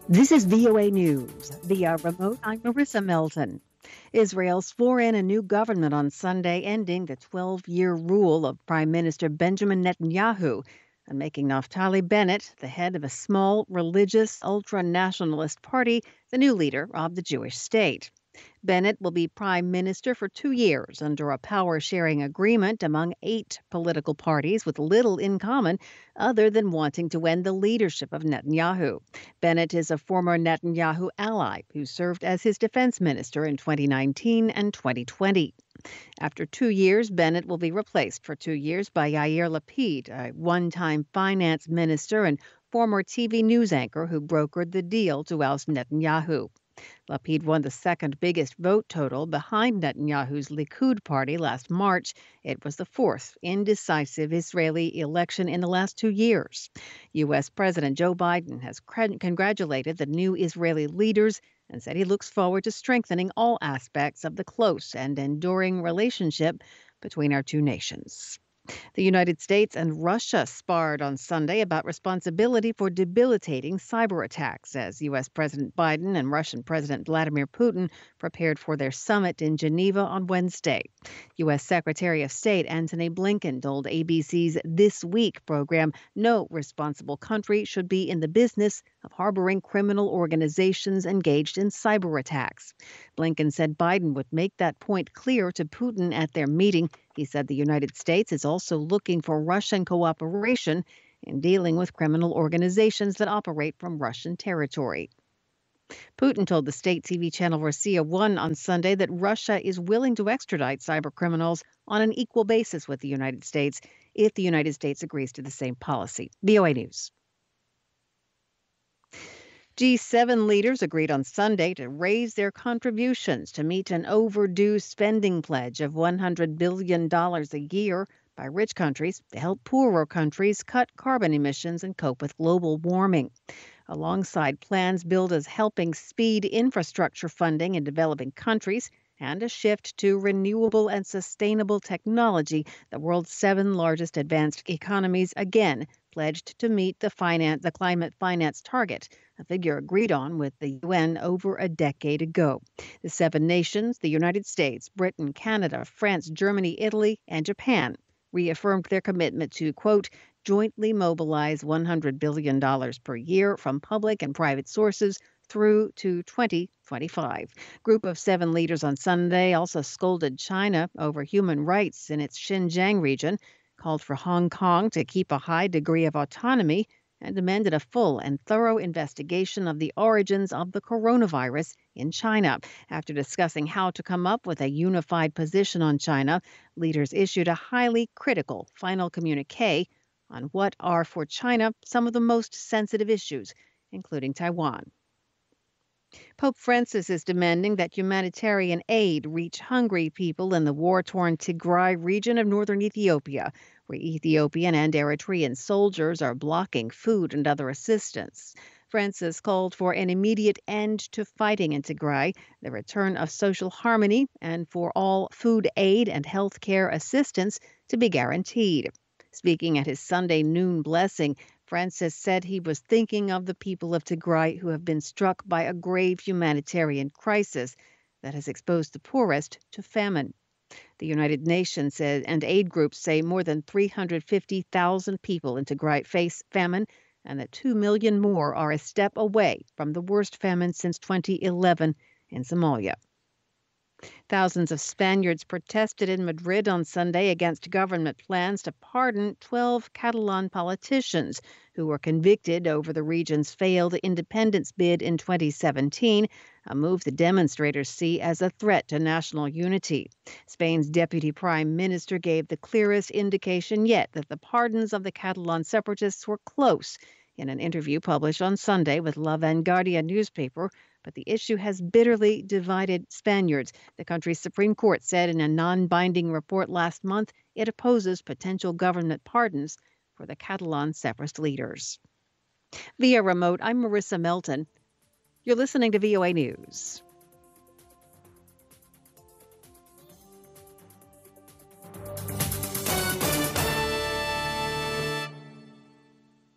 This is VOA News. Via remote, I'm Marissa Melton. Israel swore in a new government on Sunday, ending the 12-year rule of Prime Minister Benjamin Netanyahu and making Naftali Bennett, the head of a small, religious, ultra-nationalist party, the new leader of the Jewish state. Bennett will be prime minister for 2 years under a power sharing agreement among 8 political parties with little in common other than wanting to end the leadership of Netanyahu. Bennett is a former Netanyahu ally who served as his defense minister in 2019 and 2020. After 2 years, Bennett will be replaced for 2 years by Yair Lapid, a one-time finance minister and former TV news anchor who brokered the deal to oust Netanyahu. Lapid won the second biggest vote total behind Netanyahu's Likud party last March. It was the fourth indecisive Israeli election in the last 2 years. U.S. President Joe Biden has congratulated the new Israeli leaders and said he looks forward to strengthening all aspects of the close and enduring relationship between our two nations. The United States and Russia sparred on Sunday about responsibility for debilitating cyber attacks as U.S. President Biden and Russian President Vladimir Putin prepared for their summit in Geneva on Wednesday. U.S. Secretary of State Antony Blinken told ABC's This Week program no responsible country should be in the business of harboring criminal organizations engaged in cyber attacks. Blinken said Biden would make that point clear to Putin at their meeting. He said the United States is also looking for Russian cooperation in dealing with criminal organizations that operate from Russian territory. Putin told the state TV channel Rossiya 1 on Sunday that Russia is willing to extradite cyber criminals on an equal basis with the United States if the United States agrees to the same policy. VOA News. G7 leaders agreed on Sunday to raise their contributions to meet an overdue spending pledge of $100 billion a year by rich countries to help poorer countries cut carbon emissions and cope with global warming. Alongside plans billed as helping speed infrastructure funding in developing countries and a shift to renewable and sustainable technology, the world's 7 largest advanced economies again pledged to meet the climate finance target, a figure agreed on with the UN over a decade ago. The 7 nations, the United States, Britain, Canada, France, Germany, Italy, and Japan, reaffirmed their commitment to, quote, jointly mobilize $100 billion per year from public and private sources through to 2025. Group of 7 leaders on Sunday also scolded China over human rights in its Xinjiang region, called for Hong Kong to keep a high degree of autonomy, and demanded a full and thorough investigation of the origins of the coronavirus in China. After discussing how to come up with a unified position on China, leaders issued a highly critical final communique on what are for China some of the most sensitive issues, including Taiwan. Pope Francis is demanding that humanitarian aid reach hungry people in the war-torn Tigray region of northern Ethiopia, where Ethiopian and Eritrean soldiers are blocking food and other assistance. Francis called for an immediate end to fighting in Tigray, the return of social harmony, and for all food aid and health care assistance to be guaranteed. Speaking at his Sunday noon blessing, Francis said he was thinking of the people of Tigray who have been struck by a grave humanitarian crisis that has exposed the poorest to famine. The United Nations said, and aid groups say more than 350,000 people in Tigray face famine and that 2 million more are a step away from the worst famine since 2011 in Somalia. Thousands of Spaniards protested in Madrid on Sunday against government plans to pardon 12 Catalan politicians who were convicted over the region's failed independence bid in 2017, a move the demonstrators see as a threat to national unity. Spain's deputy prime minister gave the clearest indication yet that the pardons of the Catalan separatists were close in an interview published on Sunday with La Vanguardia newspaper, but the issue has bitterly divided Spaniards. The country's Supreme Court said in a non-binding report last month it opposes potential government pardons for the Catalan separatist leaders. Via remote, I'm Marissa Melton. You're listening to VOA News.